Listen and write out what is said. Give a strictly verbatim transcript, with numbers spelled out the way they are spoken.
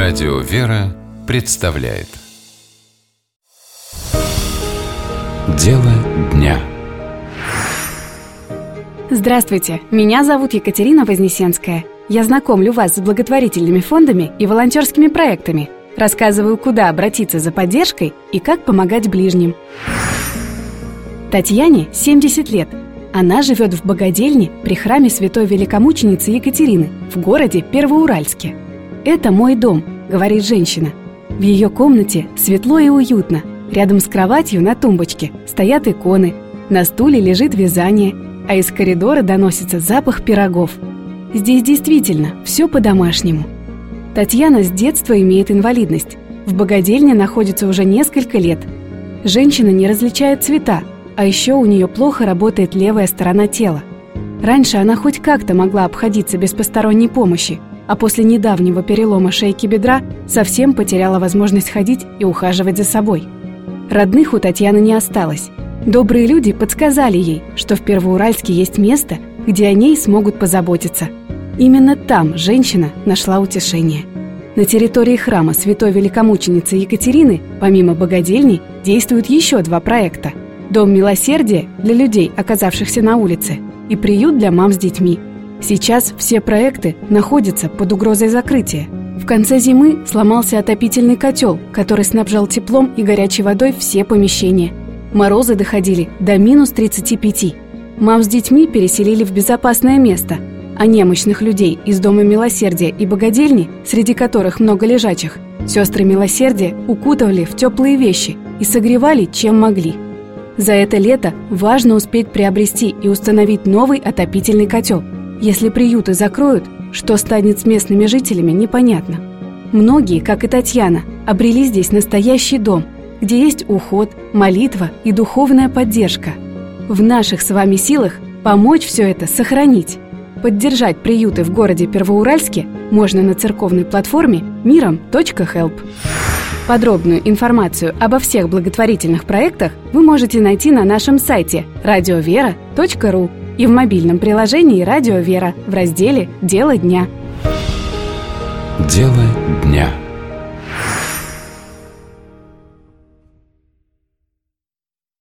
Радио «Вера» представляет Дело дня. Здравствуйте, меня зовут Екатерина Вознесенская. Я знакомлю вас с благотворительными фондами и волонтерскими проектами. Рассказываю, куда обратиться за поддержкой и как помогать ближним. Татьяне семьдесят лет. Она живет в богадельне при храме святой великомученицы Екатерины в городе Первоуральске. «Это мой дом», — говорит женщина. В ее комнате светло и уютно. Рядом с кроватью на тумбочке стоят иконы, на стуле лежит вязание, а из коридора доносится запах пирогов. Здесь действительно все по-домашнему. Татьяна с детства имеет инвалидность. В богадельне находится уже несколько лет. Женщина не различает цвета, а еще у нее плохо работает левая сторона тела. Раньше она хоть как-то могла обходиться без посторонней помощи, а после недавнего перелома шейки бедра совсем потеряла возможность ходить и ухаживать за собой. Родных у Татьяны не осталось. Добрые люди подсказали ей, что в Первоуральске есть место, где о ней смогут позаботиться. Именно там женщина нашла утешение. На территории храма святой великомученицы Екатерины, помимо богадельни, действуют еще два проекта: Дом милосердия для людей, оказавшихся на улице, и приют для мам с детьми. Сейчас все проекты находятся под угрозой закрытия. В конце зимы сломался отопительный котел, который снабжал теплом и горячей водой все помещения. Морозы доходили до минус тридцати пяти. Мам с детьми переселили в безопасное место, а немощных людей из Дома милосердия и богадельни, среди которых много лежачих, сестры милосердия укутывали в теплые вещи и согревали, чем могли. За это лето важно успеть приобрести и установить новый отопительный котел. Если приюты закроют, что станет с местными жителями, непонятно. Многие, как и Татьяна, обрели здесь настоящий дом, где есть уход, молитва и духовная поддержка. В наших с вами силах помочь все это сохранить. Поддержать приюты в городе Первоуральске можно на церковной платформе миром точка хелп. Подробную информацию обо всех благотворительных проектах вы можете найти на нашем сайте радио вера точка ру и в мобильном приложении «Радио Вера» в разделе «Дело дня». Дело дня.